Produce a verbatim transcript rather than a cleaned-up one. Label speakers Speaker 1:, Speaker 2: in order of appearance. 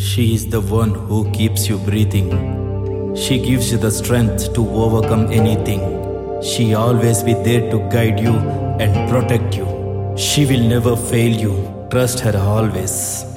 Speaker 1: She is the one who keeps you breathing. She gives you the strength to overcome anything. She always be there to guide you and protect you. She will never fail you. Trust her always.